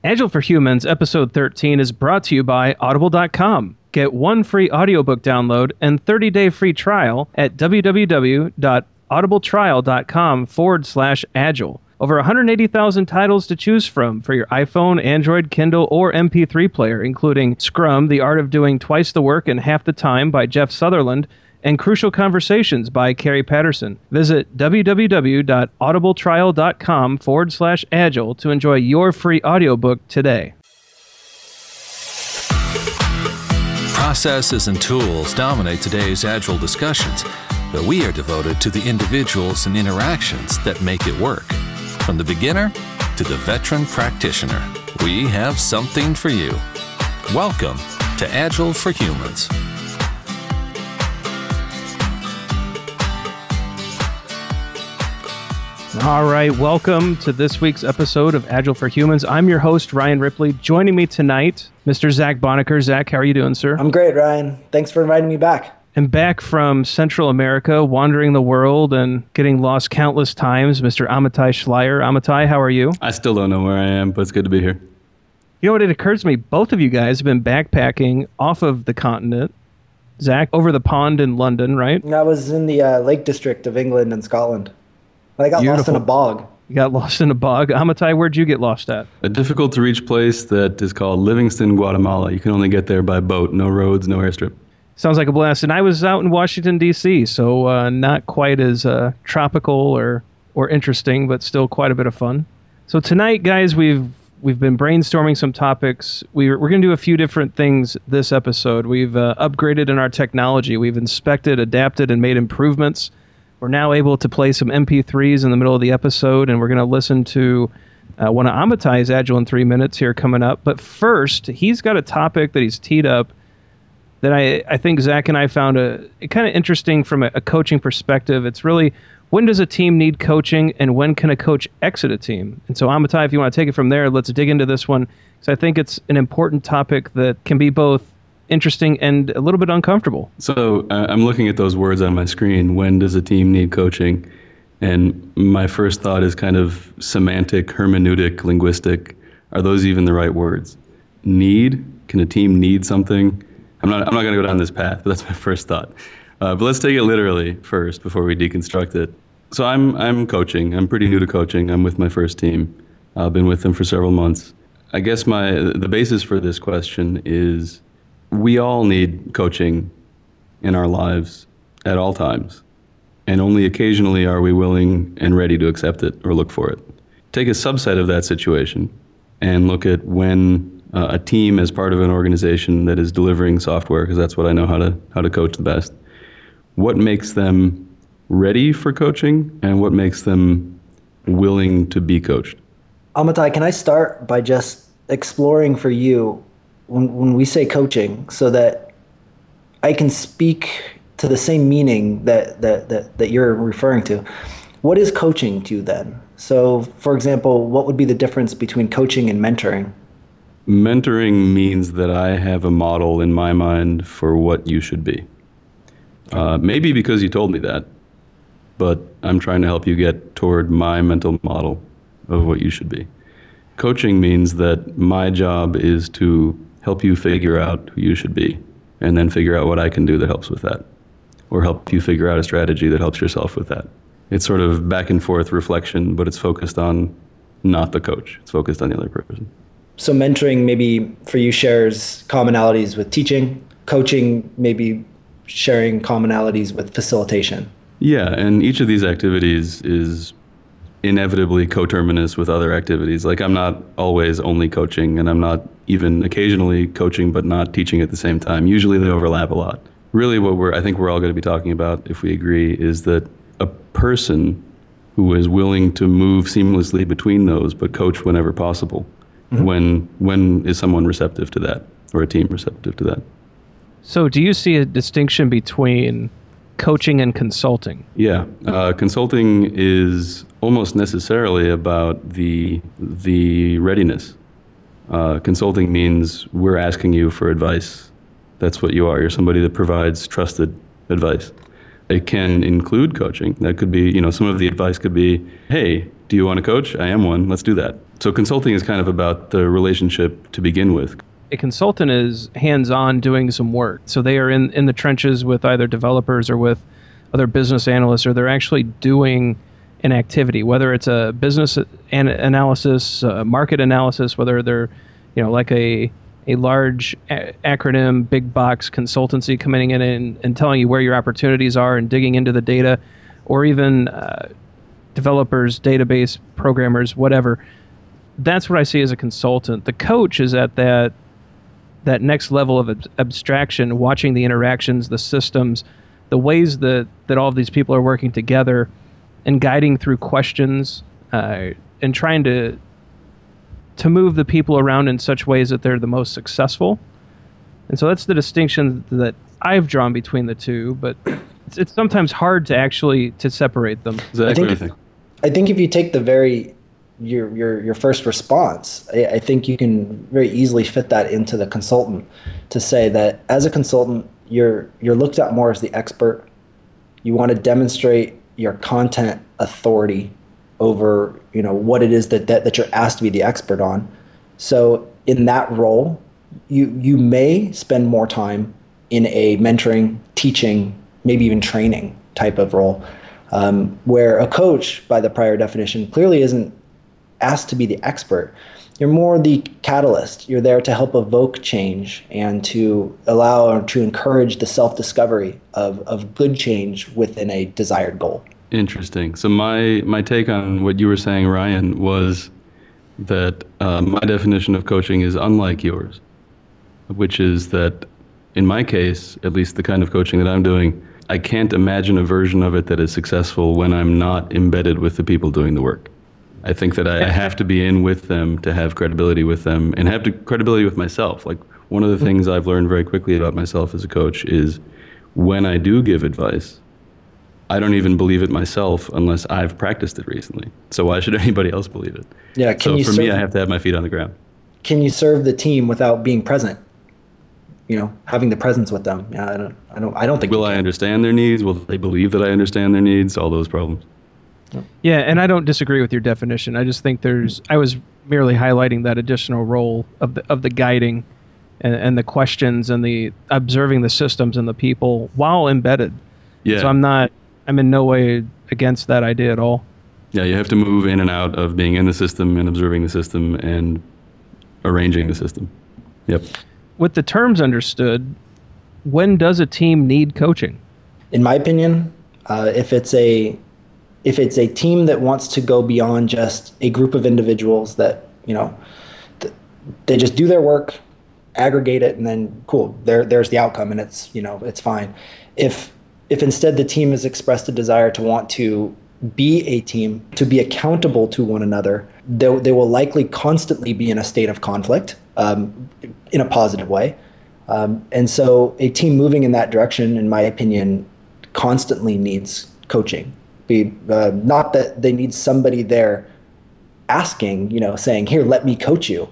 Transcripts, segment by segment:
Agile for Humans, episode 13, is brought to you by Audible.com. Get one free audiobook download and 30-day free trial at www.audibletrial.com/agile. Over 180,000 titles to choose from for your iPhone, Android, Kindle, or MP3 player, including Scrum, The Art of Doing Twice the Work in Half the Time by Jeff Sutherland, and Crucial Conversations by Carrie Patterson. Visit www.audibletrial.com/agile to enjoy your free audiobook today. Processes and tools dominate today's Agile discussions, but we are devoted to the individuals and interactions that make it work. From the beginner to the veteran practitioner, we have something for you. Welcome to Agile for Humans. All right, welcome to this week's episode of Agile for Humans. I'm your host, Ryan Ripley. Joining me tonight, Mr. Zach Bonacker. Zach, how are you doing, sir? I'm great, Ryan. Thanks for inviting me back. And back from Central America, wandering the world and getting lost countless times, Mr. Amitai Schleier. Amitai, how are you? I still don't know where I am, but it's good to be here. You know what, it occurs to me, both of you guys have been backpacking off of the continent. Zach, over the pond in London, right? I was in the Lake District of England and Scotland. I got lost in a bog. You got lost in a bog. Amitai, where'd you get lost at? A difficult-to-reach place that is called Livingston, Guatemala. You can only get there by boat. No roads, no airstrip. Sounds like a blast. And I was out in Washington, D.C., so not quite as tropical or interesting, but still quite a bit of fun. So tonight, guys, we've been brainstorming some topics. We're going to do a few different things this episode. We've upgraded in our technology. We've inspected, adapted, and made improvements. We're now able to play some MP3s in the middle of the episode, and we're going to listen to one of Amitai's Agile in 3 minutes here coming up. But first, he's got a topic that he's teed up that I think Zach and I found kind of interesting from a coaching perspective. It's really, when does a team need coaching, and when can a coach exit a team? And so, Amitai, if you want to take it from there, let's dig into this one, because I think it's an important topic that can be both interesting and a little bit uncomfortable. So I'm looking at those words on my screen. When does a team need coaching? And my first thought is kind of semantic, hermeneutic, linguistic. Are those even the right words? Need? Can a team need something? I'm not going to go down this path, but that's my first thought. But let's take it literally first before we deconstruct it. So I'm coaching. I'm pretty new to coaching. I'm with my first team. I've been with them for several months. I guess the basis for this question is, we all need coaching in our lives at all times, and only occasionally are we willing and ready to accept it or look for it. Take a subset of that situation and look at when a team as part of an organization that is delivering software, because that's what I know how to coach the best. What makes them ready for coaching, and what makes them willing to be coached? Amitai, can I start by just exploring for you when we say coaching, so that I can speak to the same meaning that you're referring to? What is coaching to you then? So, for example, what would be the difference between coaching and mentoring? Mentoring means that I have a model in my mind for what you should be. Maybe because you told me that, but I'm trying to help you get toward my mental model of what you should be. Coaching means that my job is to help you figure out who you should be, and then figure out what I can do that helps with that, or help you figure out a strategy that helps yourself with that. It's sort of back and forth reflection, but it's focused on not the coach. It's focused on the other person. So mentoring maybe for you shares commonalities with teaching, coaching maybe sharing commonalities with facilitation. Yeah, and each of these activities is inevitably coterminous with other activities. Like, I'm not always only coaching, and I'm not even occasionally coaching but not teaching at the same time. Usually they overlap a lot. Really what I think we're all going to be talking about, if we agree, is that a person who is willing to move seamlessly between those but coach whenever possible. Mm-hmm. When is someone receptive to that, or a team receptive to that? So do you see a distinction between coaching and consulting? Yeah. Consulting is almost necessarily about the readiness. Consulting means we're asking you for advice. That's what you are. You're somebody that provides trusted advice. It can include coaching. That could be, some of the advice could be, hey, do you want to coach? I am one. Let's do that. So consulting is kind of about the relationship to begin with. A consultant is hands-on doing some work. So they are in the trenches with either developers or with other business analysts, or they're actually doing an activity, whether it's a business analysis, market analysis, whether they're, like a large acronym, big box consultancy coming in and telling you where your opportunities are and digging into the data, or even developers, database programmers, whatever. That's what I see as a consultant. The coach is at that next level of abstraction, watching the interactions, the systems, the ways that all of these people are working together, and guiding through questions, and trying to move the people around in such ways that they're the most successful. And so that's the distinction that I've drawn between the two, but it's sometimes hard to actually to separate them. Exactly. I think if you take your first response, I think you can very easily fit that into the consultant, to say that as a consultant, you're looked at more as the expert. You want to demonstrate your content authority over what it is that you're asked to be the expert on. So in that role, you may spend more time in a mentoring, teaching, maybe even training type of role, where a coach, by the prior definition, clearly isn't asked to be the expert. You're more the catalyst. You're there to help evoke change and to allow or to encourage the self-discovery of good change within a desired goal. Interesting. So my take on what you were saying, Ryan, was that my definition of coaching is unlike yours, which is that in my case, at least the kind of coaching that I'm doing, I can't imagine a version of it that is successful when I'm not embedded with the people doing the work. I think that I have to be in with them to have credibility with them and have credibility with myself. Like, one of the things I've learned very quickly about myself as a coach is when I do give advice, I don't even believe it myself unless I've practiced it recently. So why should anybody else believe it? Yeah. So for me, I have to have my feet on the ground. Can you serve the team without being present? Having the presence with them. Yeah, I don't think. Will I understand their needs? Will they believe that I understand their needs? All those problems. Yeah, and I don't disagree with your definition. I just think I was merely highlighting that additional role of the guiding and the questions and the observing the systems and the people while embedded. Yeah. So I'm in no way against that idea at all. Yeah, you have to move in and out of being in the system and observing the system and arranging the system. Yep. With the terms understood, when does a team need coaching? In my opinion, if it's a team that wants to go beyond just a group of individuals that they just do their work, aggregate it, and then cool, there's the outcome, and it's fine. If instead the team has expressed a desire to want to be a team, to be accountable to one another, they will likely constantly be in a state of conflict, in a positive way. And so a team moving in that direction, in my opinion, constantly needs coaching. Not that they need somebody there asking, saying, here, let me coach you.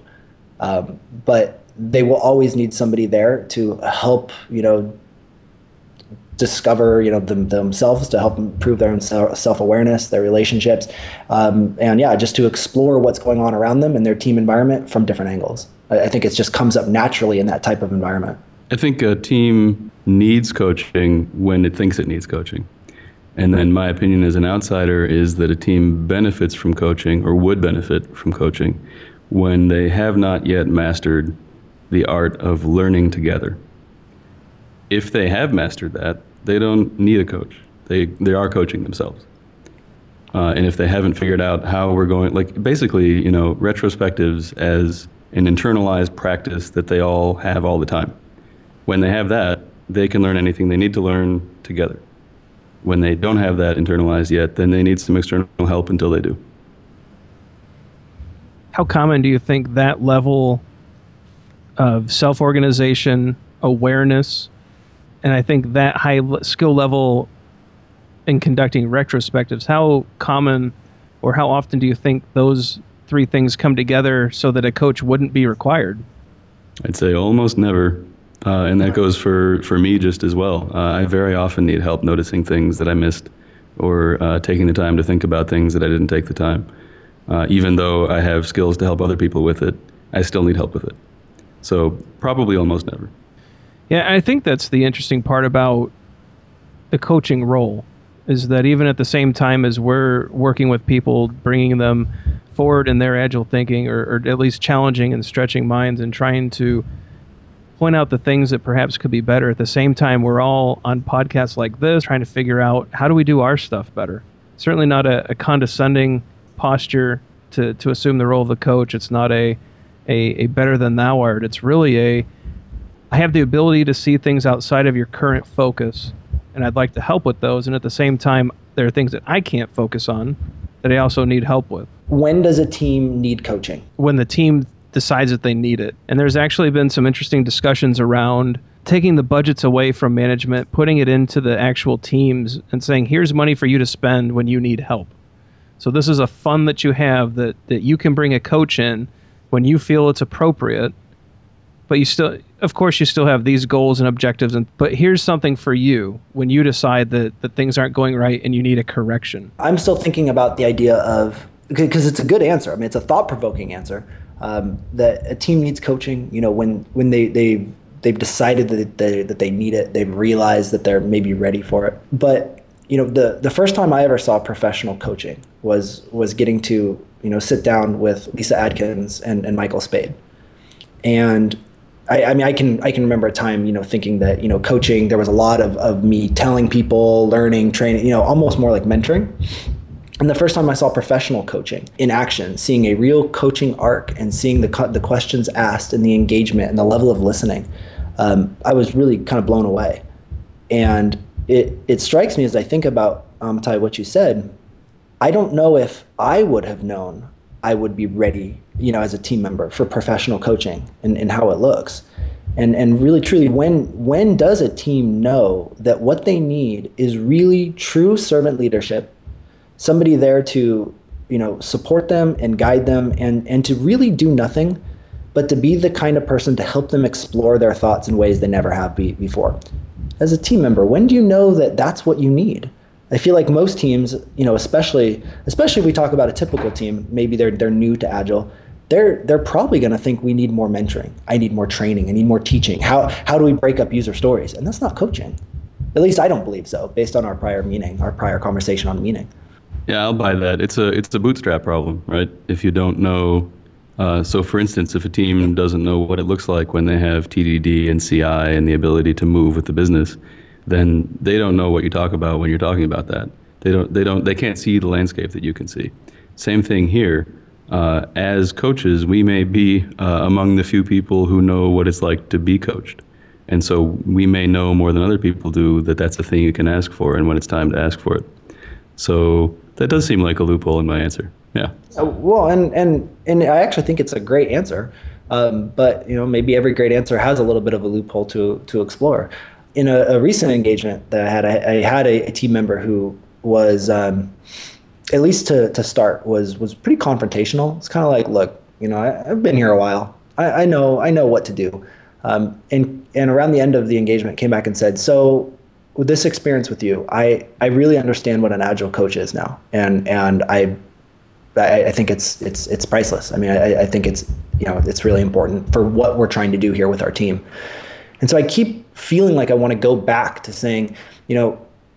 But they will always need somebody there to help, discover, themselves, to help improve their own self-awareness, their relationships, and just to explore what's going on around them and their team environment from different angles. I think it just comes up naturally in that type of environment. I think a team needs coaching when it thinks it needs coaching. And then my opinion as an outsider is that a team benefits from coaching, or would benefit from coaching, when they have not yet mastered the art of learning together. If they have mastered that, they don't need a coach. They are coaching themselves. And if they haven't figured out how we're going, basically, retrospectives as an internalized practice that they all have all the time. When they have that, they can learn anything they need to learn together. When they don't have that internalized yet, then they need some external help until they do. How common do you think that level of self-organization, awareness, and I think that high skill level in conducting retrospectives, how common or how often do you think those three things come together so that a coach wouldn't be required? I'd say almost never. And that goes for me just as well. I very often need help noticing things that I missed, or taking the time to think about things that I didn't take the time. Even though I have skills to help other people with it, I still need help with it. So probably almost never. Yeah, I think that's the interesting part about the coaching role, is that even at the same time as we're working with people, bringing them forward in their agile thinking, or at least challenging and stretching minds and trying to point out the things that perhaps could be better, at the same time we're all on podcasts like this trying to figure out, how do we do our stuff better? Certainly not a condescending posture to assume the role of the coach. It's not a better than thou art. It's really I have the ability to see things outside of your current focus, and I'd like to help with those. And at the same time, there are things that I can't focus on that I also need help with. When does a team need coaching? When the team decides that they need it. And there's actually been some interesting discussions around taking the budgets away from management, putting it into the actual teams, and saying, here's money for you to spend when you need help. So this is a fund that you have that you can bring a coach in when you feel it's appropriate. But you still, of course, you still have these goals and objectives. But here's something for you when you decide that things aren't going right and you need a correction. I'm still thinking about the idea of, because it's a good answer. I mean, it's a thought-provoking answer, that a team needs coaching. You know, when they've decided that they need it, they've realized that they're maybe ready for it. But you know, the first time I ever saw professional coaching was getting to, you know, sit down with Lisa Adkins and Michael Spade. And I mean, I can remember a time, you know, thinking that, you know, coaching, there was a lot of me telling people, learning, training, you know, almost more like mentoring. And the first time I saw professional coaching in action, seeing a real coaching arc and seeing the questions asked and the engagement and the level of listening, I was really kind of blown away. And it strikes me as I think about, Ty, what you said, I don't know if I would have known I would be ready, you know, as a team member for professional coaching and how it looks. And really, truly, when does a team know that what they need is really true servant leadership, somebody there to, you know, support them and guide them and to really do nothing, but to be the kind of person to help them explore their thoughts in ways they never have before. As a team member, when do you know that that's what you need? I feel like most teams, you know, especially if we talk about a typical team, maybe they're new to Agile, they're probably going to think we need more mentoring. I need more training. I need more teaching. How do we break up user stories? And that's not coaching. At least I don't believe so, based on our prior conversation on meaning. Yeah, I'll buy that. It's a bootstrap problem, right? If you don't know, so for instance, if a team doesn't know what it looks like when they have TDD and CI and the ability to move with the business, then they don't know what you talk about when you're talking about that. They can't see the landscape that you can see. Same thing here. As coaches, we may be among the few people who know what it's like to be coached. And so we may know more than other people do that that's a thing you can ask for and when it's time to ask for it. So that does seem like a loophole in my answer. Yeah. Well, and I actually think it's a great answer. But you know, maybe every great answer has a little bit of a loophole to explore. In a recent engagement that I had a team member who was, at least to start, was pretty confrontational. It's kind of like, look, you know, I've been here a while. I know what to do. And around the end of the engagement, came back and said, so with this experience with you, I really understand what an Agile coach is now, and I think it's priceless. I mean, I think it's, you know, it's really important for what we're trying to do here with our team. And so I keep feeling like I want to go back to saying, you know,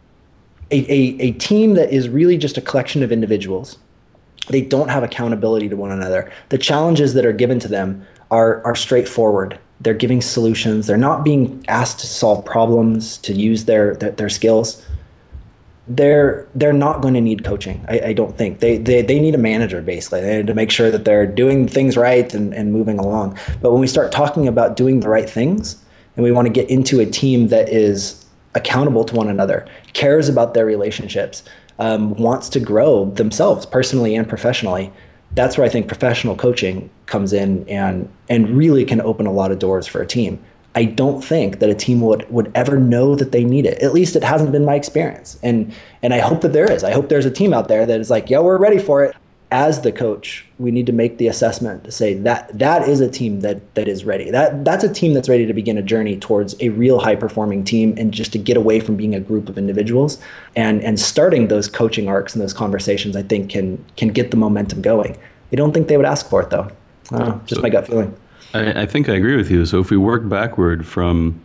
a team that is really just a collection of individuals, they don't have accountability to one another. The challenges that are given to them are straightforward. They're giving solutions. They're not being asked to solve problems, to use their skills. They're not going to need coaching. I don't think. They need a manager, basically. They need to make sure that they're doing things right and moving along. But when we start talking about doing the right things, and we want to get into a team that is accountable to one another, cares about their relationships, wants to grow themselves personally and professionally, that's where I think professional coaching comes in and really can open a lot of doors for a team. I don't think that a team would ever know that they need it. At least it hasn't been my experience. And I hope that there is. I hope there's a team out there that is like, yeah, we're ready for it. as the coach, we need to make the assessment to say that is a team that is ready. That's a team that's ready to begin a journey towards a real high performing team, and just to get away from being a group of individuals, and starting those coaching arcs and those conversations, I think can get the momentum going. I don't think they would ask for it though. Just my gut feeling. I think I agree with you. So if we work backward from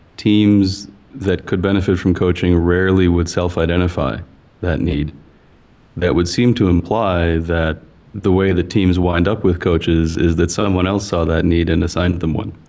teams that could benefit from coaching rarely would self-identify that need, that would seem to imply that the way that teams wind up with coaches is that someone else saw that need and assigned them one.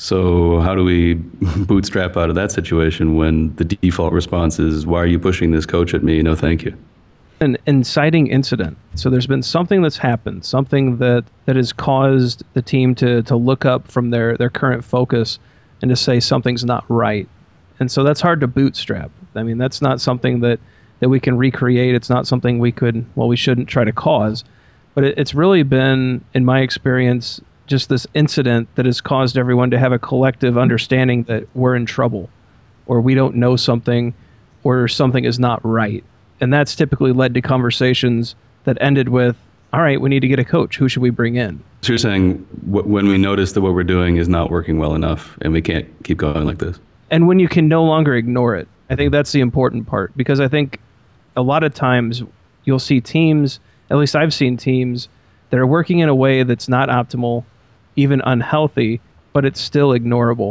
So how do we bootstrap out of that situation when the default response is, why are you pushing this coach at me? No, thank you. An inciting incident. So there's been something that's happened, something that has caused the team to look up from their current focus and to say something's not right. And so that's hard to bootstrap. I mean, that's not something that we can recreate. It's not something we shouldn't try to cause. But it's really been, in my experience, just this incident that has caused everyone to have a collective understanding that we're in trouble, or we don't know something, or something is not right. And that's typically led to conversations that ended with, all right, we need to get a coach. Who should we bring in? So you're saying when we notice that what we're doing is not working well enough and we can't keep going like this? And when you can no longer ignore it. I think that's the important part, because I think a lot of times you'll see teams, at least I've seen teams, that are working in a way that's not optimal, even unhealthy, but it's still ignorable.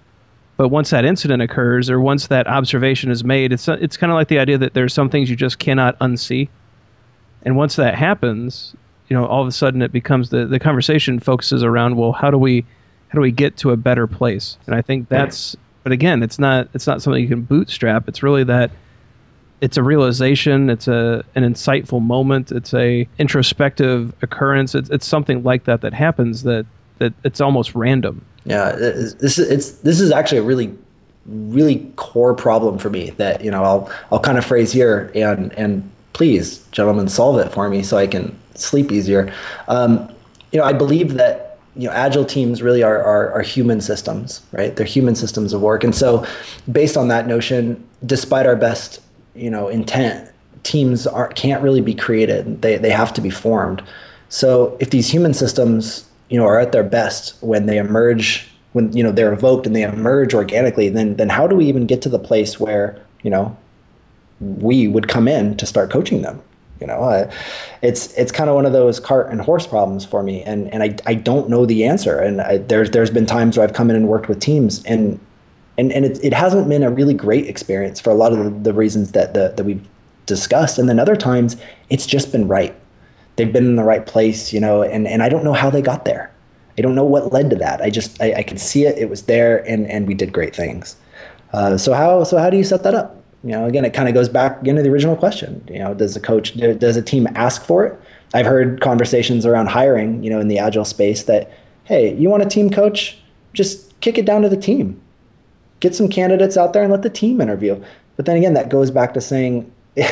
But once that incident occurs, or once that observation is made, it's kind of like the idea that there's some things you just cannot unsee. And once that happens, all of a sudden it becomes the conversation focuses around, well, how do we get to a better place? And I think that's, but again, it's not something you can bootstrap. It's really that it's a realization, it's an insightful moment, it's a introspective occurrence. It's something like that happens that it's almost random. Yeah, this is actually a really, really core problem for me that I'll kind of phrase here, and please, gentlemen, solve it for me so I can sleep easier. I believe that agile teams really are human systems, right? They're human systems of work, and so based on that notion, despite our best intent, teams can't really be created. They have to be formed. So if these human systems are at their best when they emerge, when they're evoked and they emerge organically, then how do we even get to the place where we would come in to start coaching them? It's kind of one of those cart and horse problems for me, and I don't know the answer. And there's been times where I've come in and worked with teams, and it hasn't been a really great experience for a lot of the reasons that we've discussed. And then other times it's just been right. They've been in the right place, and I don't know how they got there. I don't know what led to that. I can see it. It was there, and we did great things. So how do you set that up? Again, it kind of goes back into the original question. Does a team ask for it? I've heard conversations around hiring, in the agile space that, hey, you want a team coach? Just kick it down to the team. Get some candidates out there and let the team interview. But then again, that goes back to saying,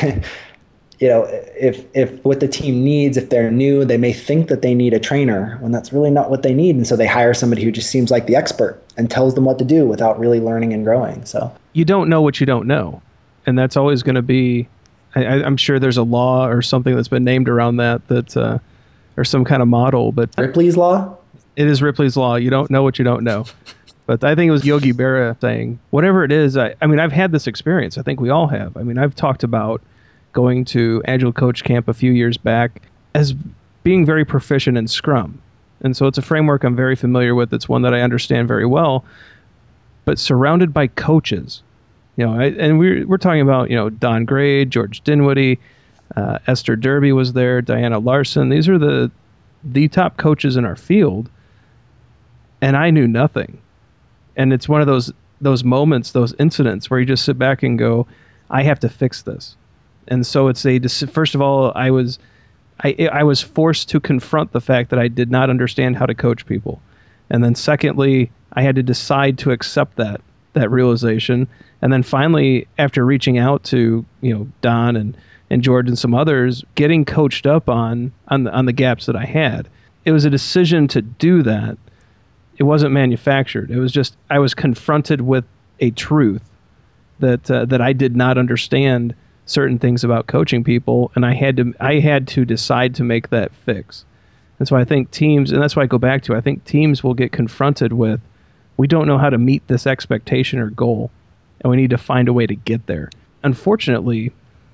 if what the team needs, if they're new, they may think that they need a trainer when that's really not what they need. And so they hire somebody who just seems like the expert and tells them what to do without really learning and growing. So you don't know what you don't know. And that's always going to be, I'm sure there's a law or something that's been named around that or some kind of model. But Ripley's Law? It is Ripley's Law. You don't know what you don't know. But I think it was Yogi Berra saying, whatever it is, I mean, I've had this experience. I think we all have. I mean, I've talked about going to Agile Coach Camp a few years back as being very proficient in Scrum. And so it's a framework I'm very familiar with. It's one that I understand very well. But surrounded by coaches, and we're talking about, Don Gray, George Dinwiddie, Esther Derby was there, Diana Larson. These are the top coaches in our field. And I knew nothing. And it's one of those moments, those incidents where you just sit back and go, I have to fix this. And so it's first of all, I was forced to confront the fact that I did not understand how to coach people. And then secondly, I had to decide to accept that realization. And then finally, after reaching out to, Don and George and some others, getting coached up on the gaps that I had. It was a decision to do that. It wasn't manufactured. It was just, I was confronted with a truth that I did not understand certain things about coaching people, and I had to decide to make that fix. And so I think teams, and that's why I go back to, I think teams will get confronted with, we don't know how to meet this expectation or goal, and we need to find a way to get there. Unfortunately,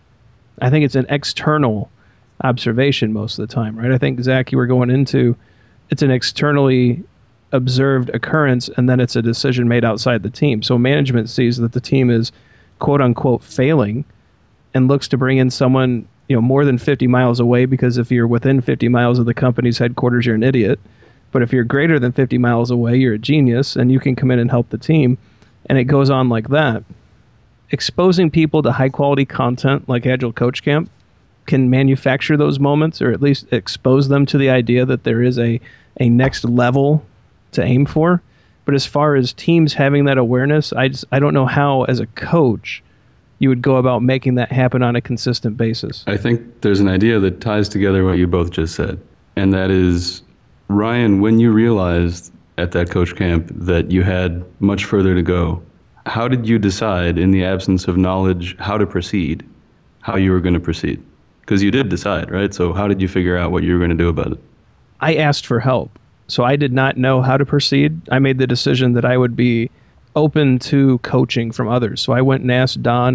I think it's an external observation most of the time, right? I think, Zach, you were going into, it's an externally observed occurrence, and then it's a decision made outside the team. So management sees that the team is quote unquote failing and looks to bring in someone, more than 50 miles away, because if you're within 50 miles of the company's headquarters, you're an idiot. But if you're greater than 50 miles away, you're a genius, and you can come in and help the team. And it goes on like that. Exposing people to high quality content like Agile Coach Camp can manufacture those moments, or at least expose them to the idea that there is a next level to aim for. But as far as teams having that awareness, I don't know how, as a coach, you would go about making that happen on a consistent basis. I think there's an idea that ties together what you both just said. And that is, Ryan, when you realized at that coach camp that you had much further to go, how did you decide, in the absence of knowledge, how to proceed, how you were going to proceed? Because you did decide, right? So how did you figure out what you were going to do about it? I asked for help. So I did not know how to proceed. I made the decision that I would be open to coaching from others. So I went and asked Don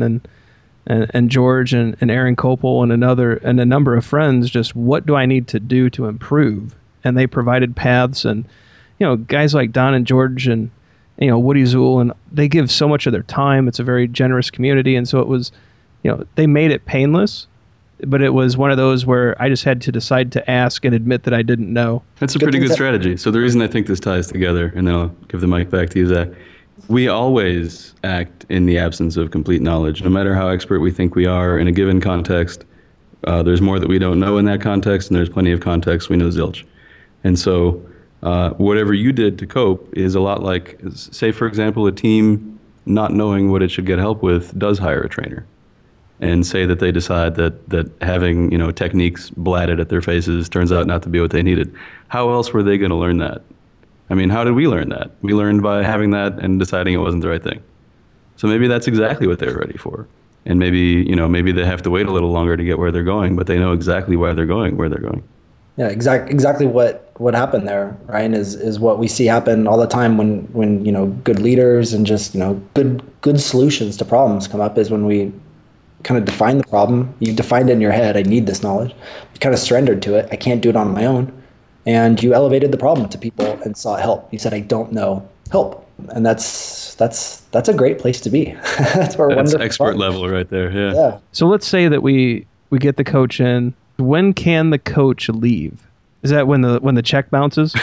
and George and Aaron Copel and a number of friends, just what do I need to do to improve? And they provided paths, and guys like Don and George and Woody Zuhl, and they give so much of their time. It's a very generous community, and so it was, they made it painless. But it was one of those where I just had to decide to ask and admit that I didn't know. That's a pretty good strategy. So the reason I think this ties together, and then I'll give the mic back to you, Zach. We always act in the absence of complete knowledge. No matter how expert we think we are in a given context, there's more that we don't know in that context, and there's plenty of context we know zilch. And so whatever you did to cope is a lot like, say, for example, a team not knowing what it should get help with does hire a trainer. And say that they decide that having techniques blatted at their faces turns out not to be what they needed. How else were they going to learn that? I mean, how did we learn that? We learned by having that and deciding it wasn't the right thing. So maybe that's exactly what they're ready for. And maybe they have to wait a little longer to get where they're going, but they know exactly why they're going where they're going. Yeah, exactly what happened there, Ryan, is what we see happen all the time when good leaders and just good solutions to problems come up, is when we kind of define the problem. You defined it in your head. I need this knowledge. You kind of surrendered to it. I can't do it on my own. And you elevated the problem to people and sought help. You said, I don't know, help. And that's a great place to be. That's expert level right there. Yeah. So let's say that we get the coach in. When can the coach leave? Is that when the check bounces?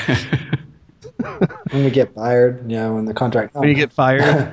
When we get fired, when the contract. When you get fired?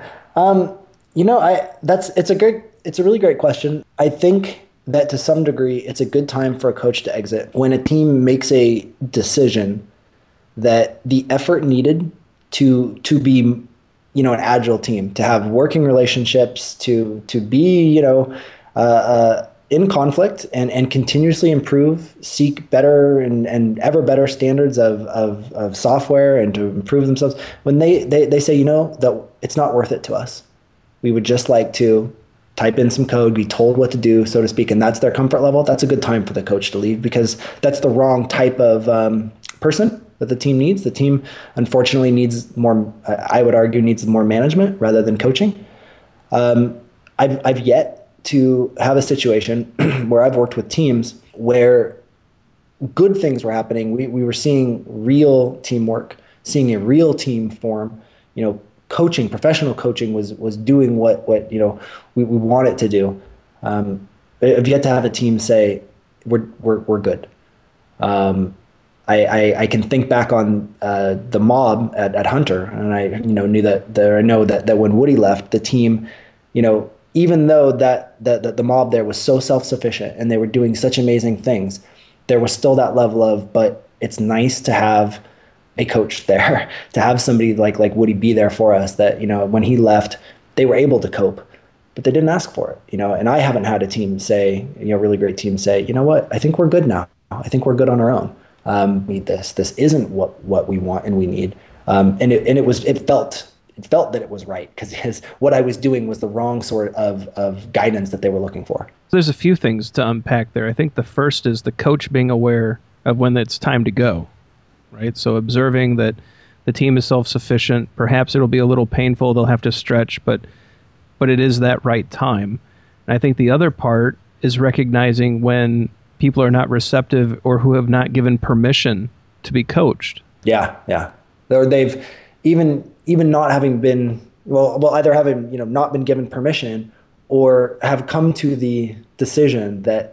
It's a really great question. I think that to some degree, it's a good time for a coach to exit when a team makes a decision that the effort needed to be, an agile team, to have working relationships, to be, in conflict and continuously improve, seek better and ever better standards of software and to improve themselves. When they say, that it's not worth it to us. We would just like to type in some code, be told what to do, so to speak, and that's their comfort level. That's a good time for the coach to leave, because that's the wrong type of person that the team needs. The team, unfortunately, needs more, I would argue, needs more management rather than coaching. I've yet to have a situation where I've worked with teams where good things were happening. We were seeing real teamwork, seeing a real team form, coaching, professional coaching was doing what we want it to do. I've yet to have a team say we're good. I can think back on the mob at Hunter, and I knew that when Woody left the team, even though that the mob there was so self-sufficient and they were doing such amazing things, there was still that level of, but it's nice to have a coach there, to have somebody like Woody be there for us, that, when he left, they were able to cope, but they didn't ask for it, and I haven't had a team say, really great team say, you know what, I think we're good now. I think we're good on our own. We need this. This isn't what we want and we need. And it felt that it was right because what I was doing was the wrong sort of guidance that they were looking for. There's a few things to unpack there. I think the first is the coach being aware of when it's time to go, right? So observing that the team is self-sufficient. Perhaps it'll be a little painful. They'll have to stretch, but it is that right time. And I think the other part is recognizing when people are not receptive or who have not given permission to be coached. Yeah. Or they've even not having been either having not been given permission or have come to the decision that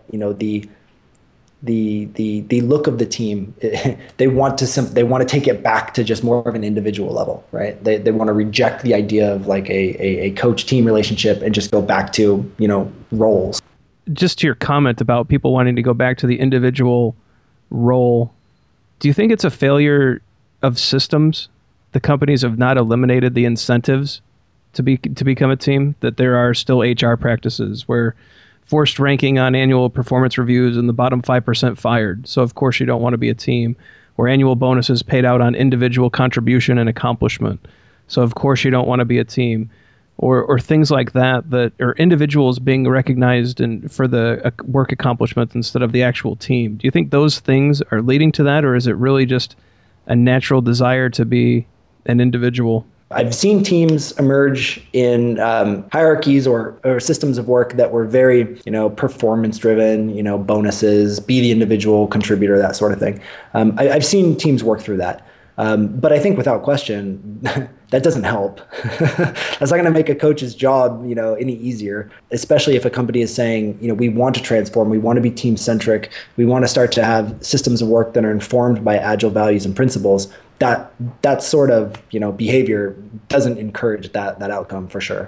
the look of the team, they want to take it back to just more of an individual level, right? They want to reject the idea of like a coach team relationship and just go back to roles. Just to your comment about people wanting to go back to the individual role, do you think it's a failure of systems? The companies have not eliminated the incentives to become a team, that there are still HR practices where forced ranking on annual performance reviews and the bottom 5% fired. So of course you don't want to be a team, or annual bonuses paid out on individual contribution and accomplishment. So of course you don't want to be a team, or things like that are individuals being recognized for the work accomplishments instead of the actual team. Do you think those things are leading to that, or is it really just a natural desire to be an individual? I've seen teams emerge in hierarchies or systems of work that were very, performance driven, bonuses, be the individual contributor, that sort of thing. I've seen teams work through that. But I think without question, that doesn't help. That's not going to make a coach's job, any easier, especially if a company is saying, we want to transform, we want to be team centric, we want to start to have systems of work that are informed by agile values and principles. That sort of, behavior doesn't encourage that outcome for sure.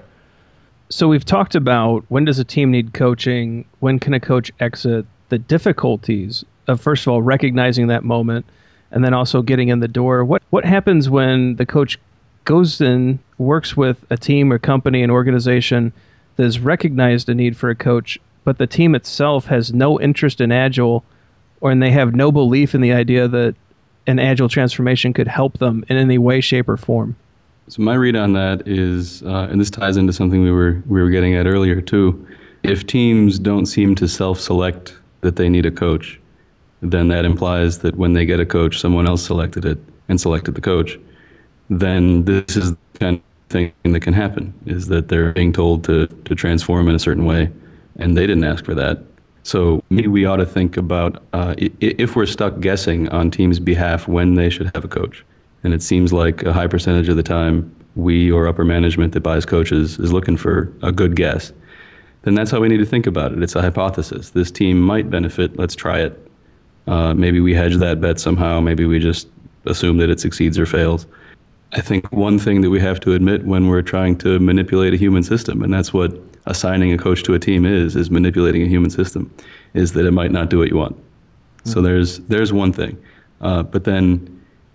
So we've talked about when does a team need coaching, when can a coach exit, the difficulties of, first of all, recognizing that moment, and then also getting in the door. What happens when the coach goes in, works with a team or company, an organization that has recognized a need for a coach, but the team itself has no interest in Agile, and they have no belief in the idea that an Agile transformation could help them in any way, shape, or form? So my read on that is, and this ties into something we were getting at earlier too, if teams don't seem to self-select that they need a coach, then that implies that when they get a coach, someone else selected it and selected the coach. Then this is the kind of thing that can happen, is that they're being told to transform in a certain way, and they didn't ask for that. So maybe we ought to think about if we're stuck guessing on teams' behalf when they should have a coach. And it seems like a high percentage of the time we or upper management that buys coaches is looking for a good guess. Then that's how we need to think about it. It's a hypothesis. This team might benefit. Let's try it. Maybe we hedge that bet somehow. Maybe we just assume that it succeeds or fails. I think one thing that we have to admit when we're trying to manipulate a human system, and that's what assigning a coach to a team is manipulating a human system, is that it might not do what you want. Mm-hmm. So there's one thing. But then,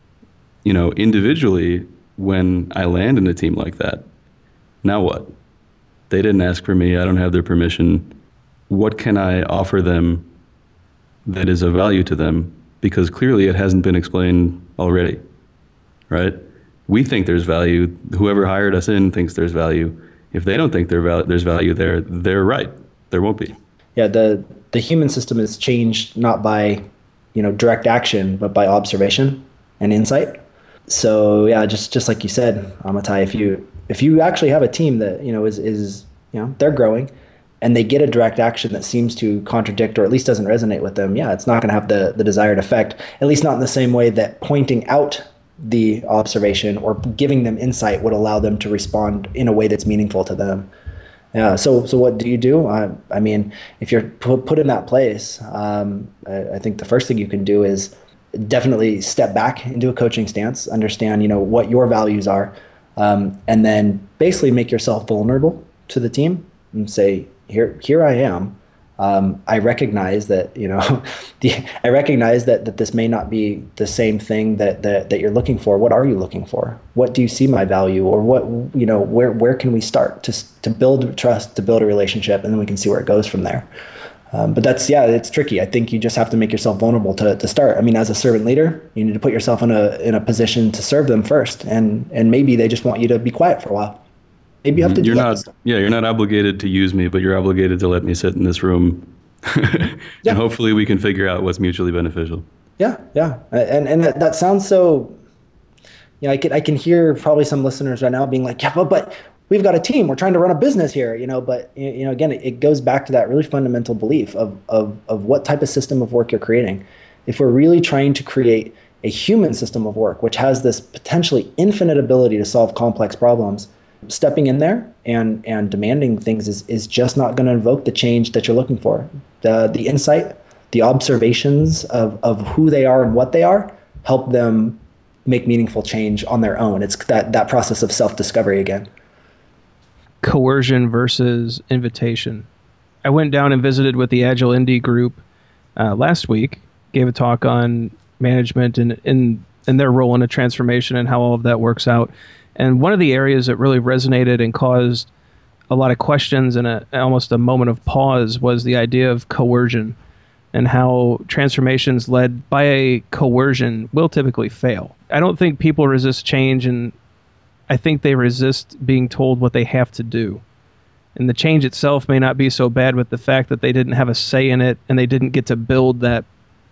individually, when I land in a team like that, now what? They didn't ask for me. I don't have their permission. What can I offer them that is of value to them? Because clearly it hasn't been explained already, right? We think there's value. Whoever hired us in thinks there's value. If they don't think there's value there, they're right. There won't be. Yeah, the human system is changed not by, direct action, but by observation and insight. So yeah, just like you said, Amitai, if you actually have a team that is they're growing, and they get a direct action that seems to contradict or at least doesn't resonate with them, yeah, it's not going to have the desired effect, at least not in the same way that pointing out the observation or giving them insight would allow them to respond in a way that's meaningful to them. Yeah. So what do you do? I mean, if you're put in that place, I think the first thing you can do is definitely step back into a coaching stance, understand, what your values are, and then basically make yourself vulnerable to the team and say, here I am. I recognize that, I recognize that this may not be the same thing that you're looking for. What are you looking for? What do you see my value, or what, where can we start to build trust, to build a relationship, and then we can see where it goes from there. But it's tricky. I think you just have to make yourself vulnerable to start. I mean, as a servant leader, you need to put yourself in a position to serve them first, and maybe they just want you to be quiet for a while. Maybe you have to. You're not obligated to use me, but you're obligated to let me sit in this room, and hopefully we can figure out what's mutually beneficial. Yeah, and that sounds so. I can hear probably some listeners right now being like, yeah, but we've got a team. We're trying to run a business here, But again, it goes back to that really fundamental belief of what type of system of work you're creating. If we're really trying to create a human system of work, which has this potentially infinite ability to solve complex problems, stepping in there and demanding things is just not going to invoke the change that you're looking for. The insight, the observations of who they are and what they are, help them make meaningful change on their own. It's that process of self-discovery again. Coercion versus invitation. I went down and visited with the Agile Indie group last week, gave a talk on management and their role in a transformation and how all of that works out. And one of the areas that really resonated and caused a lot of questions and almost a moment of pause was the idea of coercion and how transformations led by a coercion will typically fail. I don't think people resist change, and I think they resist being told what they have to do. And the change itself may not be so bad, with the fact that they didn't have a say in it and they didn't get to build that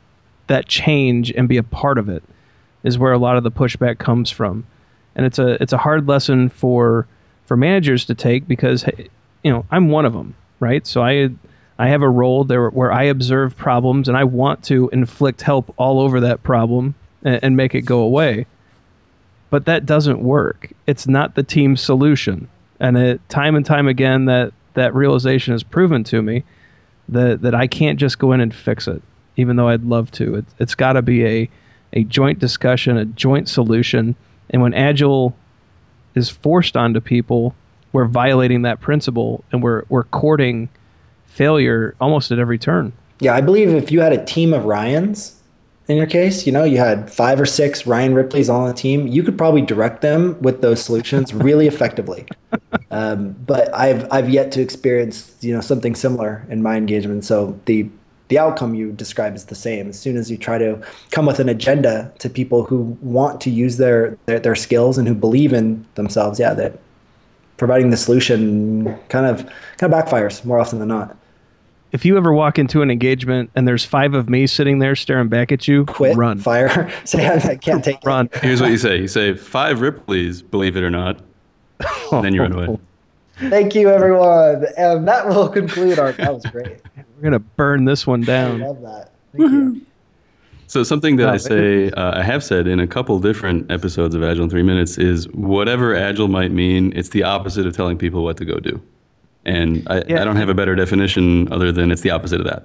change and be a part of it is where a lot of the pushback comes from. And it's a hard lesson for managers to take, because I'm one of them, right? So I have a role there where I observe problems and I want to inflict help all over that problem and make it go away. But that doesn't work. It's not the team's solution. And time and time again, that realization is proven to me that I can't just go in and fix it, even though I'd love to. It's got to be a joint discussion, a joint solution. And when Agile is forced onto people, we're violating that principle, and we're courting failure almost at every turn. Yeah, I believe if you had a team of Ryans in your case, you had 5 or 6 Ryan Ripleys all on a team, you could probably direct them with those solutions really effectively. But I've yet to experience something similar in my engagement. So the outcome you describe is the same. As soon as you try to come with an agenda to people who want to use their skills and who believe in themselves, that providing the solution kind of backfires more often than not. If you ever walk into an engagement and there's 5 of me sitting there staring back at you, quit, run, fire. Say I can't take run. it. Here's what you say. You say 5 Ripleys, believe it or not. And then you run away. Thank you, everyone. And that will conclude that was great. We're going to burn this one down. I love that. Thank you. So something that I have said in a couple different episodes of Agile in 3 Minutes is whatever Agile might mean, it's the opposite of telling people what to go do. And I don't have a better definition other than it's the opposite of that.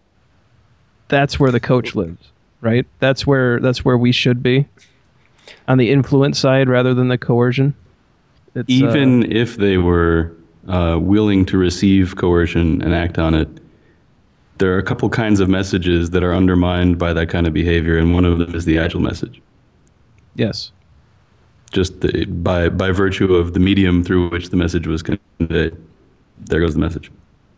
That's where the coach lives, right? That's where we should be, on the influence side rather than the coercion. Even if they were willing to receive coercion and act on it, there are a couple kinds of messages that are undermined by that kind of behavior, and one of them is the Agile message. Yes. Just by virtue of the medium through which the message was conveyed. There goes the message.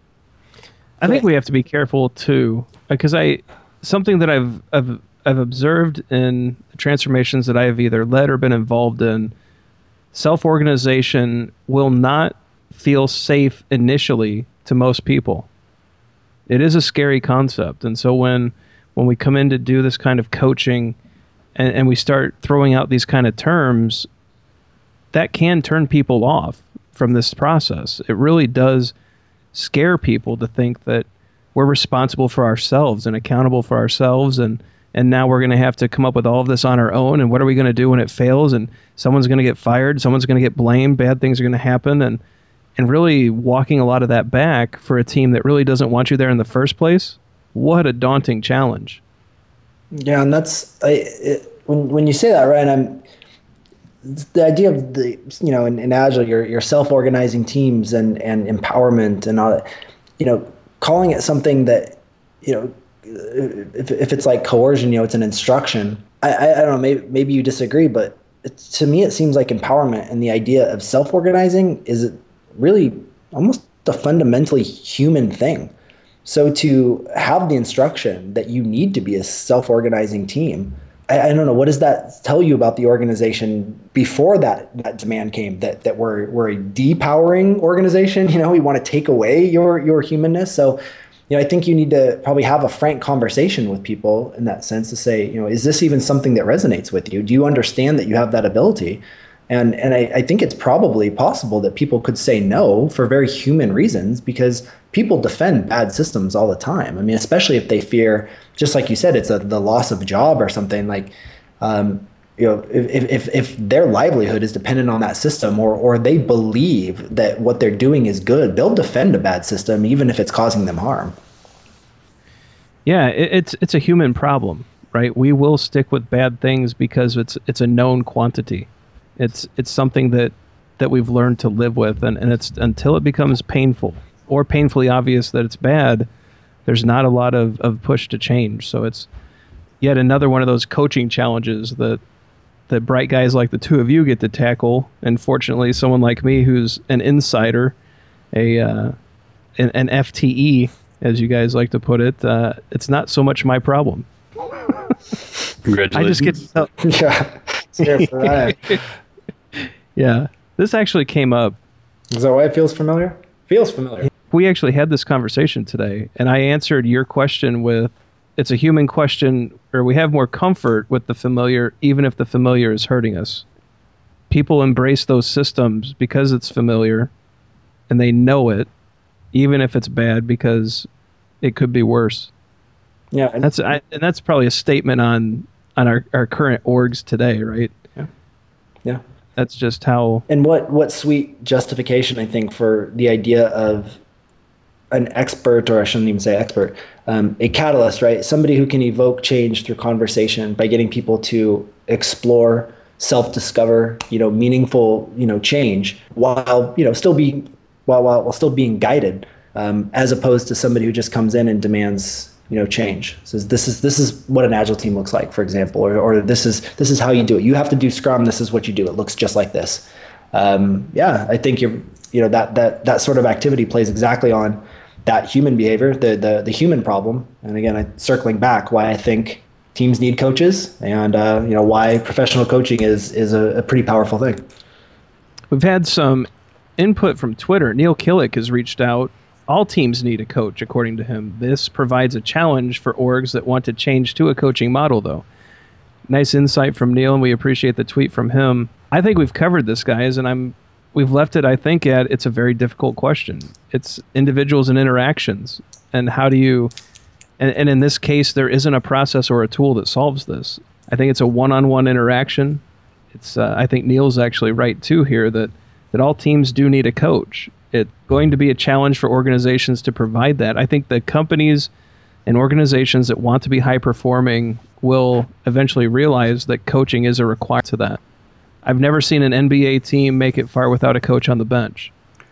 I think we have to be careful too, because something that I've observed in transformations that I have either led or been involved in, self-organization will not feel safe initially to most people. It is a scary concept, and so when we come in to do this kind of coaching and we start throwing out these kind of terms, that can turn people off from this process. It really does scare people to think that we're responsible for ourselves and accountable for ourselves, and now we're going to have to come up with all of this on our own, and what are we going to do when it fails, and someone's going to get fired, someone's going to get blamed, bad things are going to happen, and really walking a lot of that back for a team that really doesn't want you there in the first place. What a daunting challenge. Yeah, and that's when you say that, right, the idea of in Agile, your self-organizing teams and empowerment and all that, calling it something that, if it's like coercion, it's an instruction. I don't know, maybe you disagree, but to me, it seems like empowerment and the idea of self-organizing is really almost a fundamentally human thing. So to have the instruction that you need to be a self-organizing team, I don't know, what does that tell you about the organization before that demand came, that we're a depowering organization? We want to take away your humanness. So, I think you need to probably have a frank conversation with people in that sense to say, is this even something that resonates with you? Do you understand that you have that ability? And I think it's probably possible that people could say no for very human reasons, because people defend bad systems all the time. I mean, especially if they fear, just like you said, it's the loss of a job or something. Like, if their livelihood is dependent on that system, or they believe that what they're doing is good, they'll defend a bad system even if it's causing them harm. Yeah, it's a human problem, right? We will stick with bad things because it's a known quantity. It's something that we've learned to live with, and it's until it becomes painful or painfully obvious that it's bad, there's not a lot of push to change. So it's yet another one of those coaching challenges that bright guys like the two of you get to tackle. And fortunately, someone like me who's an insider, an FTE, as you guys like to put it, it's not so much my problem. Congratulations. I just get to Yeah. Yeah. This actually came up. Is that why it feels familiar? Feels familiar. We actually had this conversation today, and I answered your question with, it's a human question, or we have more comfort with the familiar, even if the familiar is hurting us. People embrace those systems because it's familiar, and they know it, even if it's bad, because it could be worse. Yeah, and that's probably a statement on our current orgs today, right? Yeah. That's just how. And what sweet justification, I think, for the idea of an expert, or I shouldn't even say expert, a catalyst, right? Somebody who can evoke change through conversation by getting people to explore, self-discover, meaningful, change while still being guided, as opposed to somebody who just comes in and demands change. Says this is what an agile team looks like, for example, or this is how you do it. You have to do Scrum. This is what you do. It looks just like this. I think that sort of activity plays exactly on that human behavior, the human problem. And again, circling back, why I think teams need coaches, and why professional coaching is a pretty powerful thing. We've had some input from Twitter. Neil Killick has reached out. All teams need a coach, according to him. This provides a challenge for orgs that want to change to a coaching model, though. Nice insight from Neil, and we appreciate the tweet from him. I think we've covered this, guys, and we've left it, I think, at it's a very difficult question. It's individuals and interactions, and how do you... And in this case, there isn't a process or a tool that solves this. I think it's a one-on-one interaction. It's I think Neil's actually right, too, here, that all teams do need a coach. It's going to be a challenge for organizations to provide that. I think the companies and organizations that want to be high-performing will eventually realize that coaching is a requirement to that. I've never seen an NBA team make it far without a coach on the bench,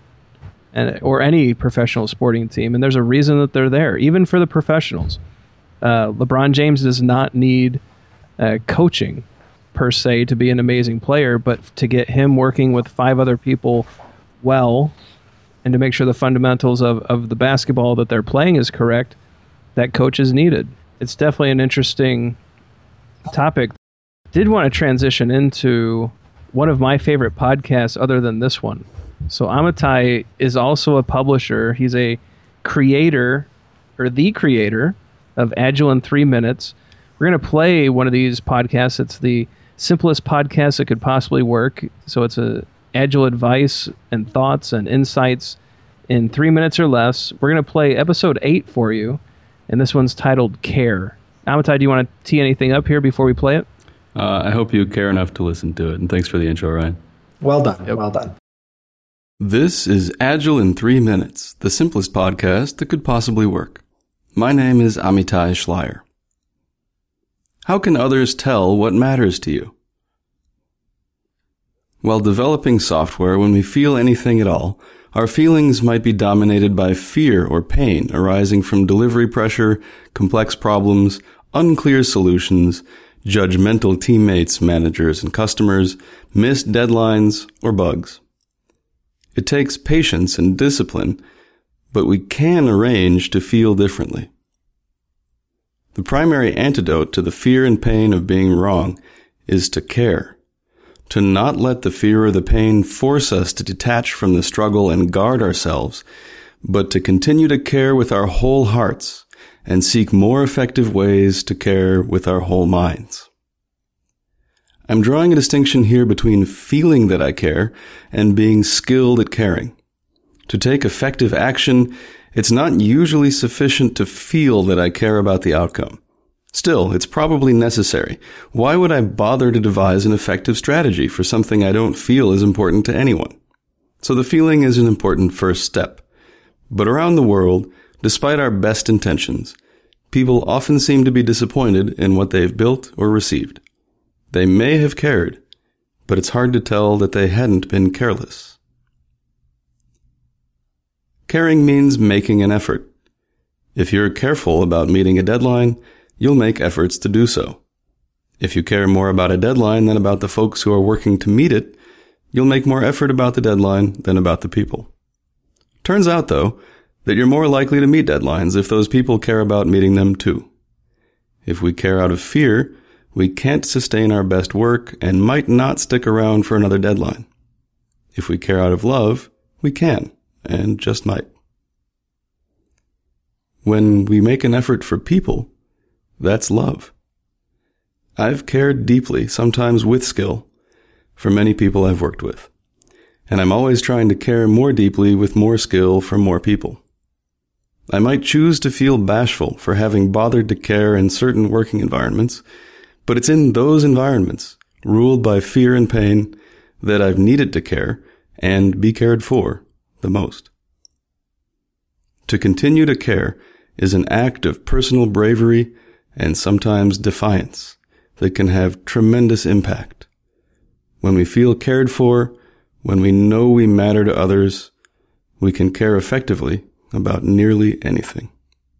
or any professional sporting team, and there's a reason that they're there, even for the professionals. LeBron James does not need coaching, per se, to be an amazing player, but to get him working with 5 other people well, and to make sure the fundamentals of the basketball that they're playing is correct, that coach is needed. It's definitely an interesting topic. Did want to transition into one of my favorite podcasts other than this one. So Amitai is also a publisher. He's a creator, or the creator, of Agile in 3 Minutes. We're going to play one of these podcasts. It's the simplest podcast that could possibly work. So it's a Agile advice and thoughts and insights in 3 minutes or less. We're going to play episode 8 for you, and this one's titled Care. Amitai, do you want to tee anything up here before we play it? I hope you care enough to listen to it, and thanks for the intro, Ryan. Well done. Yep. Well done. This is Agile in 3 Minutes, the simplest podcast that could possibly work. My name is Amitai Schleier. How can others tell what matters to you? While developing software, when we feel anything at all, our feelings might be dominated by fear or pain arising from delivery pressure, complex problems, unclear solutions, judgmental teammates, managers, and customers, missed deadlines, or bugs. It takes patience and discipline, but we can arrange to feel differently. The primary antidote to the fear and pain of being wrong is to care, to not let the fear or the pain force us to detach from the struggle and guard ourselves, but to continue to care with our whole hearts and seek more effective ways to care with our whole minds. I'm drawing a distinction here between feeling that I care and being skilled at caring. To take effective action, it's not usually sufficient to feel that I care about the outcome. Still, it's probably necessary. Why would I bother to devise an effective strategy for something I don't feel is important to anyone? So the feeling is an important first step. But around the world, despite our best intentions, people often seem to be disappointed in what they've built or received. They may have cared, but it's hard to tell that they hadn't been careless. Caring means making an effort. If you're careful about meeting a deadline, you'll make efforts to do so. If you care more about a deadline than about the folks who are working to meet it, you'll make more effort about the deadline than about the people. Turns out, though, that you're more likely to meet deadlines if those people care about meeting them too. If we care out of fear, we can't sustain our best work and might not stick around for another deadline. If we care out of love, we can, and just might. When we make an effort for people, that's love. I've cared deeply, sometimes with skill, for many people I've worked with. And I'm always trying to care more deeply with more skill for more people. I might choose to feel bashful for having bothered to care in certain working environments, but it's in those environments, ruled by fear and pain, that I've needed to care and be cared for the most. To continue to care is an act of personal bravery and sometimes defiance that can have tremendous impact. When we feel cared for, when we know we matter to others, we can care effectively about nearly anything.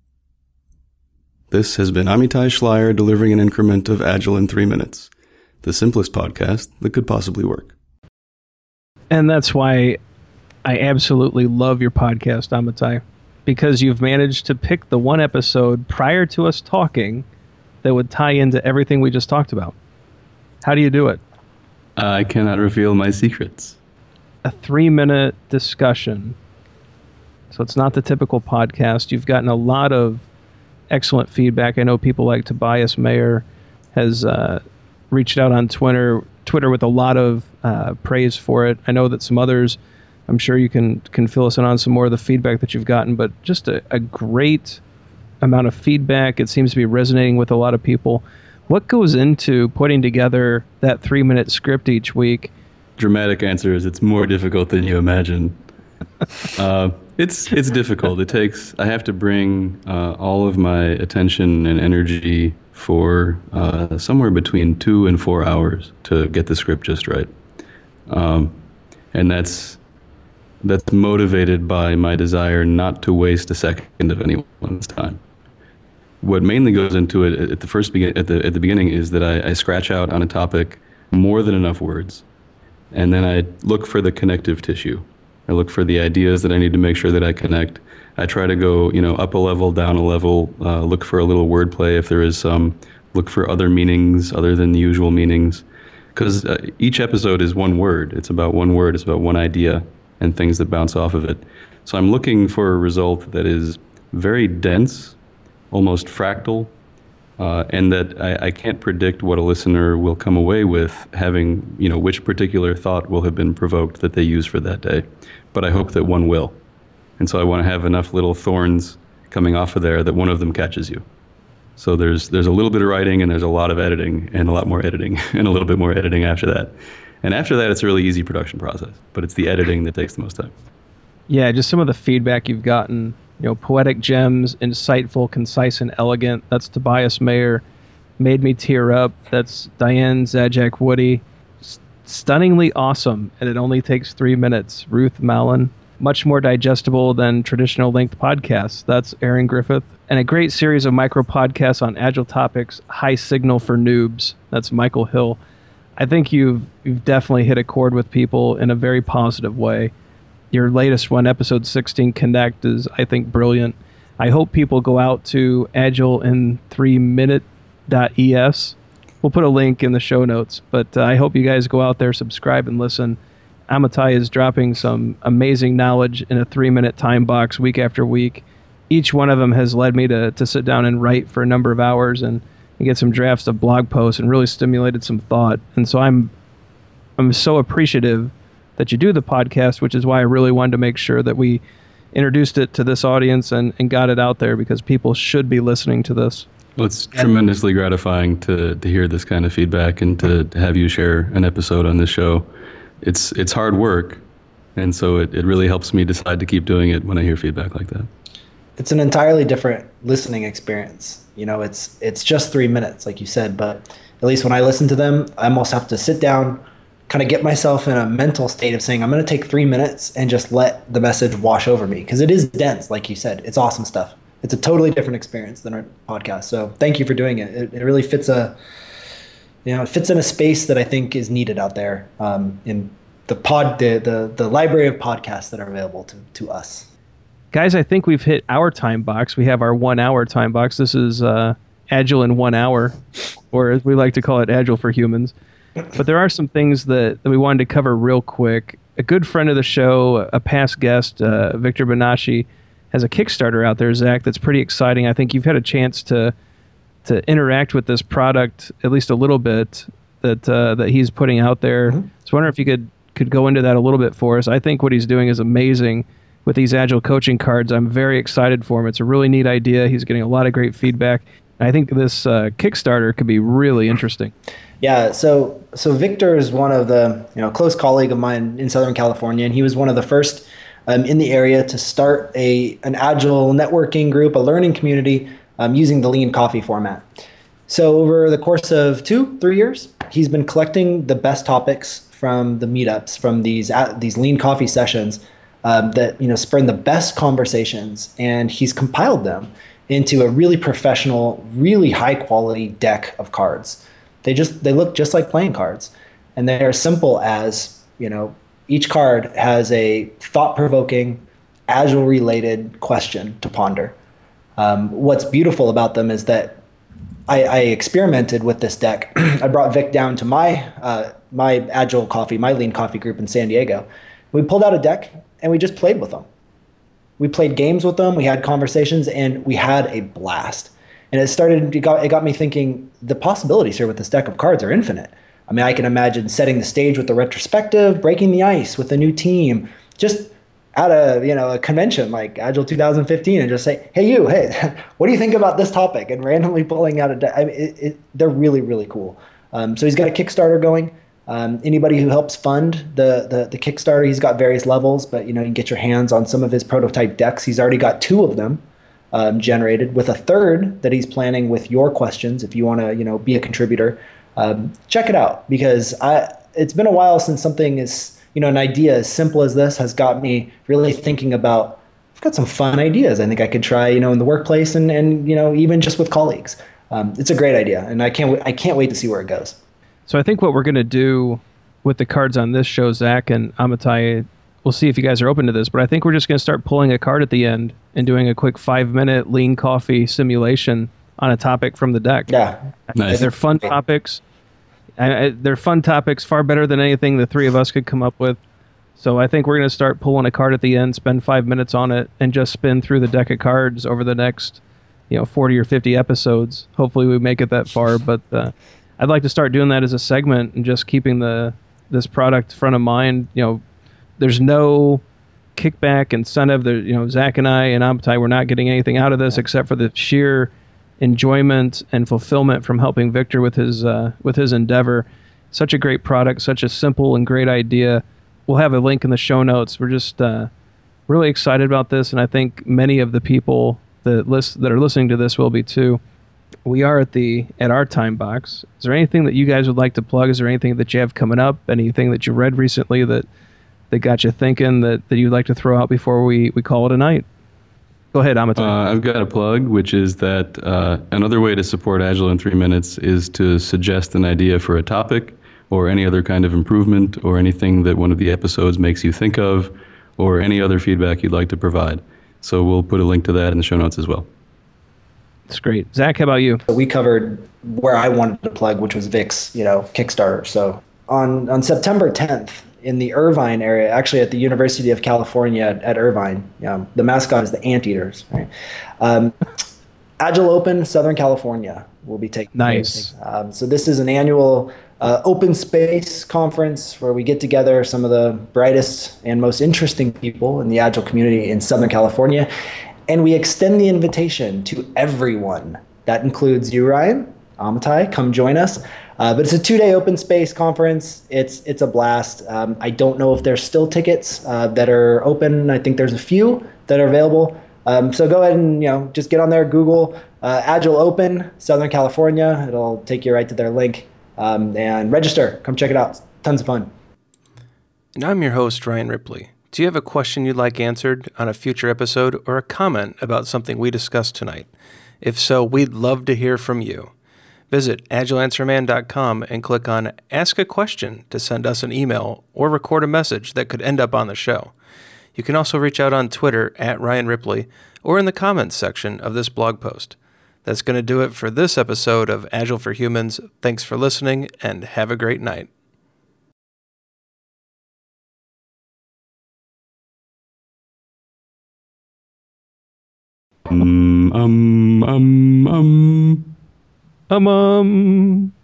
This has been Amitai Schleier delivering an increment of Agile in 3 minutes, the simplest podcast that could possibly work. And that's why I absolutely love your podcast, Amitai, because you've managed to pick the one episode prior to us talking that would tie into everything we just talked about. How do you do it? I cannot reveal my secrets. A 3-minute discussion. So it's not the typical podcast. You've gotten a lot of excellent feedback. I know people like Tobias Mayer has reached out on Twitter with a lot of praise for it. I know that some others, I'm sure you can fill us in on some more of the feedback that you've gotten, but just a great amount of feedback. It seems to be resonating with a lot of people. What goes into putting together that 3-minute script each week? Dramatic answer is it's more difficult than you imagine. It's difficult. I have to bring all of my attention and energy for somewhere between 2 and 4 hours to get the script just right. And that's motivated by my desire not to waste a second of anyone's time. What mainly goes into it at the beginning is that I scratch out on a topic more than enough words, and then I look for the connective tissue. I look for the ideas that I need to make sure that I connect. I try to go, up a level, down a level, look for a little wordplay if there is some, look for other meanings other than the usual meanings. Because each episode is one word. It's about one word. It's about one idea and things that bounce off of it. So I'm looking for a result that is very dense, almost fractal, and that I can't predict what a listener will come away with having, which particular thought will have been provoked that they use for that day. But I hope that one will. And so I want to have enough little thorns coming off of there that one of them catches you. So there's a little bit of writing and there's a lot of editing and a lot more editing and a little bit more editing after that. And after that, it's a really easy production process. But it's the editing that takes the most time. Yeah, just some of the feedback you've gotten. Poetic gems, insightful, concise, and elegant. That's Tobias Mayer. Made me tear up. That's Diane Zajac Woody. Stunningly awesome, and it only takes 3 minutes. Ruth Mallon. Much more digestible than traditional length podcasts. That's Aaron Griffith. And a great series of micro podcasts on agile topics. High Signal for Noobs. That's Michael Hill. I think you've definitely hit a chord with people in a very positive way. your latest one, episode 16, Connect, is, I think, brilliant. I hope people go out to agilein3minute.es. We'll put a link in the show notes, but I hope you guys go out there, subscribe, and listen. Amitai is dropping some amazing knowledge in a 3-minute time box week after week. Each one of them has led me to sit down and write for a number of hours and get some drafts of blog posts and really stimulated some thought. And so I'm so appreciative that you do the podcast, which is why I really wanted to make sure that we introduced it to this audience and got it out there, because people should be listening to this. Well, it's tremendously gratifying to hear this kind of feedback and to have you share an episode on this show. It's hard work, and so it really helps me decide to keep doing it when I hear feedback like that. It's an entirely different listening experience. It's just 3 minutes, like you said, but at least when I listen to them, I almost have to sit down, kind of get myself in a mental state of saying, I'm going to take 3 minutes and just let the message wash over me, because it is dense, like you said. It's awesome stuff. It's a totally different experience than our podcast. So thank you for doing it. It really fits it fits in a space that I think is needed out there in the library of podcasts that are available to us. Guys, I think we've hit our time box. We have our 1 hour time box. This is Agile in 1 hour, or as we like to call it, Agile for Humans. But there are some things that we wanted to cover real quick. A good friend of the show, a past guest, Victor Bonacci, has a Kickstarter out there, Zach, that's pretty exciting. I think you've had a chance to interact with this product at least a little bit that he's putting out there. Mm-hmm. So I wonder if you could go into that a little bit for us. I think what he's doing is amazing with these Agile coaching cards. I'm very excited for him. It's a really neat idea. He's getting a lot of great feedback. I think this Kickstarter could be really interesting. Yeah, so Victor is one of the close colleague of mine in Southern California, and he was one of the first in the area to start an Agile networking group, a learning community using the Lean Coffee format. So over the course of 2-3 years, he's been collecting the best topics from the meetups, from these Lean Coffee sessions that spurn the best conversations, and he's compiled them into a really professional, really high quality deck of cards. They look just like playing cards, and they're simple as, each card has a thought-provoking, Agile-related question to ponder. What's beautiful about them is that I experimented with this deck. I brought Vic down to my Agile Coffee, my Lean Coffee group in San Diego. We pulled out a deck and we just played with them. We played games with them, we had conversations, and we had a blast. And it got me thinking, the possibilities here with this deck of cards are infinite. I mean, I can imagine setting the stage with the retrospective, breaking the ice with a new team, just at a convention like Agile 2015, and just say, hey, what do you think about this topic? And randomly pulling out a deck. I mean, they're really, really cool. So he's got a Kickstarter going. Anybody who helps fund the Kickstarter, he's got various levels, but you can get your hands on some of his prototype decks. He's already got 2 of them generated, with a third that he's planning with your questions. If you want to be a contributor, check it out, because it's been a while since something is an idea as simple as this has got me really thinking about, I've got some fun ideas I think I could try in the workplace and even just with colleagues. It's a great idea, and I can't wait to see where it goes. So I think what we're going to do with the cards on this show, Zach and Amitai, we'll see if you guys are open to this, but I think we're just going to start pulling a card at the end and doing a quick 5-minute Lean Coffee simulation on a topic from the deck. Yeah. Nice. They're fun topics. They're fun topics, far better than anything the 3 of us could come up with. So I think we're going to start pulling a card at the end, spend 5 minutes on it, and just spin through the deck of cards over the next 40 or 50 episodes. Hopefully we make it that far, but I'd like to start doing that as a segment and just keeping this product front of mind. There's no kickback incentive. Zach and I and Amitai, we're not getting anything out of this except for the sheer enjoyment and fulfillment from helping Victor with his endeavor. Such a great product, such a simple and great idea. We'll have a link in the show notes. We're just really excited about this, and I think many of the people that are listening to this will be too. We are at our time box. Is there anything that you guys would like to plug? Is there anything that you have coming up? Anything that you read recently that got you thinking that you'd like to throw out before we call it a night? Go ahead, Amitai. I've got a plug, which is that another way to support Agile in 3 minutes is to suggest an idea for a topic or any other kind of improvement or anything that one of the episodes makes you think of, or any other feedback you'd like to provide. So we'll put a link to that in the show notes as well. That's great. Zach, how about you? We covered where I wanted to plug, which was VIX, Kickstarter. So on September 10th in the Irvine area, actually at the University of California at Irvine, the mascot is the Anteaters. Right? Agile Open Southern California will be taking place. Nice. So this is an annual open space conference where we get together some of the brightest and most interesting people in the Agile community in Southern California. And we extend the invitation to everyone. That includes you, Ryan, Amitai, come join us. But it's a 2-day open space conference. It's a blast. I don't know if there's still tickets that are open. I think there's a few that are available. So go ahead and just get on there, Google Agile Open Southern California. It'll take you right to their link and register. Come check it out. Tons of fun. And I'm your host, Ryan Ripley. Do you have a question you'd like answered on a future episode or a comment about something we discussed tonight? If so, we'd love to hear from you. Visit agileanswerman.com and click on Ask a Question to send us an email or record a message that could end up on the show. You can also reach out on Twitter at Ryan Ripley or in the comments section of this blog post. That's going to do it for this episode of Agile for Humans. Thanks for listening and have a great night. Um.